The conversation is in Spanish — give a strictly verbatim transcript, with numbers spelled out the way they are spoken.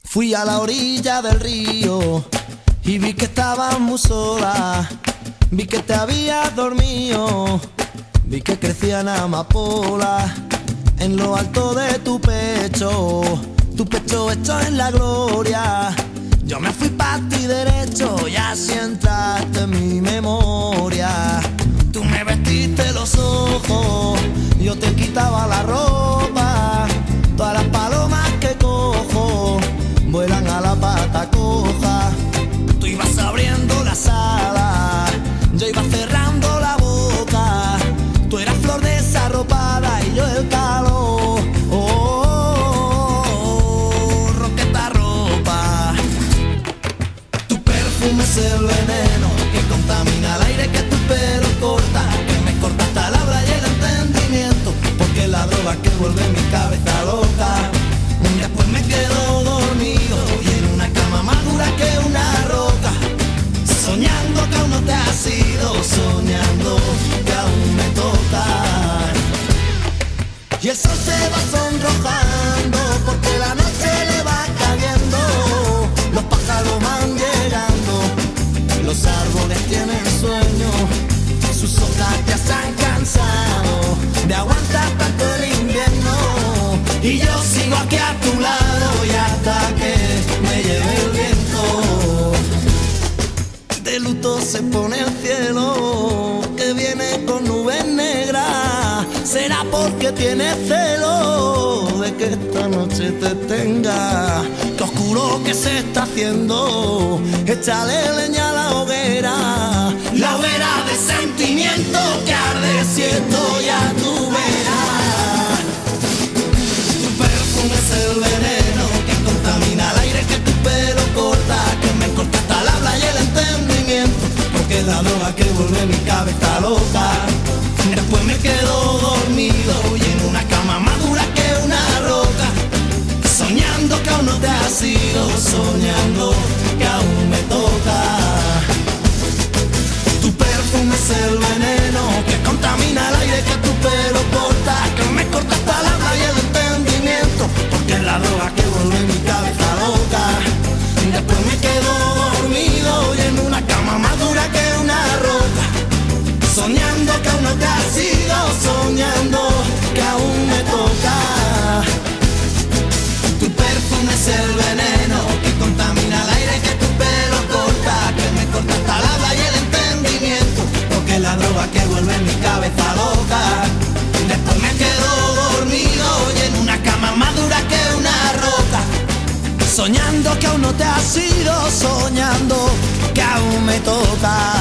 Fui a la orilla del río y vi que estabas muy sola. Vi que te habías dormido, vi que crecían amapolas en lo alto de tu pecho, tu pecho hecho en la gloria. Yo me fui pa' ti derecho y así entraste en mi memoria. Tú me vestiste los ojos, yo te quitaba la ropa. Todas las palomas que cojo vuelan a la pata coja. Tú ibas abriendo las alas, yo iba cerrando la boca. Tú eras flor desarropada y yo el calor. Oh, oh, oh, roqueta ropa. Tu perfume es el veneno que contamina el aire que tu pelo corta, que me corta hasta la habla y el entendimiento, porque es la droga que vuelve mi cabeza loca. Después me quedo dormido y en una cama más dura que una roca, soñando que aún no te has ido, soñando que aún me toca. Y el sol se va sonrojando porque la noche le va cayendo. Los pájaros van llegando, los árboles tienen sueño, sus hojas ya se han cansado de aguantar tanto el invierno. Y yo sigo aquí a tu lado y hasta que me lleve el viento. De luto se pone el cielo, que viene con nubes negras. Será porque tiene celo de que esta noche te tenga. Qué oscuro que se está haciendo, échale leña a la hoguera. La hoguera de sentimiento que arde siento ya tu verás. Tu perfume es el veneno que contamina el aire que tu pelo corta, que me corta hasta el habla y el entendimiento, porque es la droga que vuelve mi cabeza loca. Después me quedo dormido y en una cama más dura que una roca, soñando que aún no te has ido, soñando que aún me toca. Tu perfume es el veneno que contamina el aire que tu pelo corta, que me corta hasta el alma y el entendimiento, porque es la droga que vuelve mi cabeza loca. Después me quedo dormido y en una cama más dura que una roca, soñando que aún no te has ido, soñando que aún me toca. Tu perfume es el veneno que contamina el aire que tu pelo corta, que me corta hasta el habla y el entendimiento, porque es la droga que vuelve mi cabeza loca. Después me quedo dormido y en una cama más dura que una roca, soñando que aún no te has ido, soñando que aún me toca.